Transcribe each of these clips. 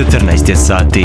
14 je sati.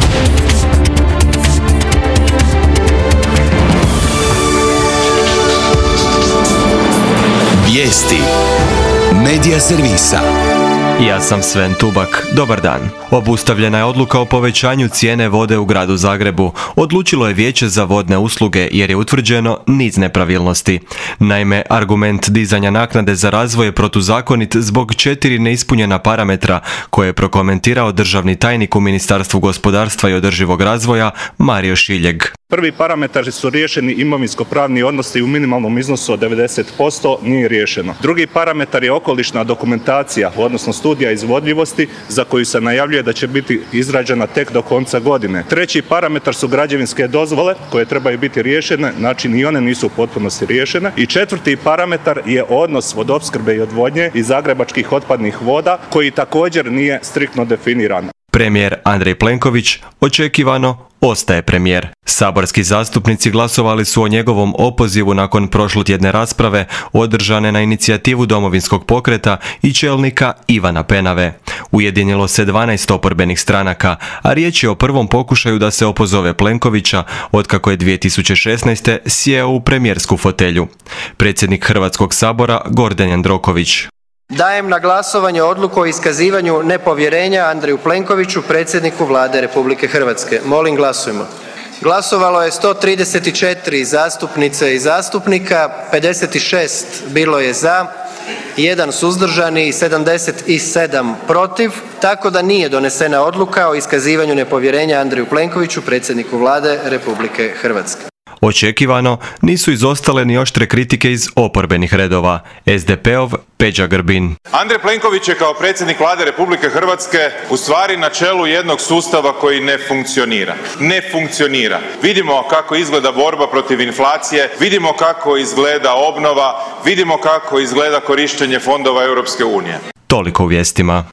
Vijesti Medija servisa. Ja sam Sven Tubak. Dobar dan. Obustavljena je odluka o povećanju cijene vode u gradu Zagrebu. Odlučilo je Vijeće za vodne usluge jer je utvrđeno niz nepravilnosti. Naime, argument dizanja naknade za razvoj je protuzakonit zbog 4 neispunjena parametra koje je prokomentirao državni tajnik u Ministarstvu gospodarstva i održivog razvoja Mario Šiljeg. Prvi parametri su riješeni imovinsko-pravni odnosi u minimalnom iznosu od 90% nije riješeno. Drugi parametar je okolišna dokumentacija, odnosno studija izvodljivosti za koju se najavljuje da će biti izrađena tek do konca godine. Treći parametar su građevinske dozvole koje trebaju biti riješene, znači ni one nisu u potpunosti riješene. I četvrti parametar je odnos vodoopskrbe i odvodnje i zagrebačkih otpadnih voda koji također nije striktno definiran. Premijer Andrej Plenković očekivano ostaje premijer. Saborski zastupnici glasovali su o njegovom opozivu nakon prošlotjedne rasprave održane na inicijativu Domovinskog pokreta i čelnika Ivana Penave. Ujedinilo se 12 oporbenih stranaka, a riječ je o prvom pokušaju da se opozove Plenkovića otkako je 2016. sjeo u premijersku fotelju. Predsjednik Hrvatskog sabora Gordan Jandroković. Dajem na glasovanje odluku o iskazivanju nepovjerenja Andreju Plenkoviću, predsjedniku Vlade Republike Hrvatske. Molim glasujmo. Glasovalo je 134 zastupnice i zastupnika, 56 bilo je za, 1 suzdržani i 77 protiv, tako da nije donesena odluka o iskazivanju nepovjerenja Andreju Plenkoviću, predsjedniku Vlade Republike Hrvatske. Očekivano nisu izostale ni oštre kritike iz oporbenih redova. SDP-ov Peđa Grbin. Andrej Plenković je kao predsjednik Vlade Republike Hrvatske u stvari na čelu jednog sustava koji ne funkcionira. Ne funkcionira. Vidimo kako izgleda borba protiv inflacije, vidimo kako izgleda obnova, vidimo kako izgleda korištenje fondova Europske unije. Toliko u vijestima.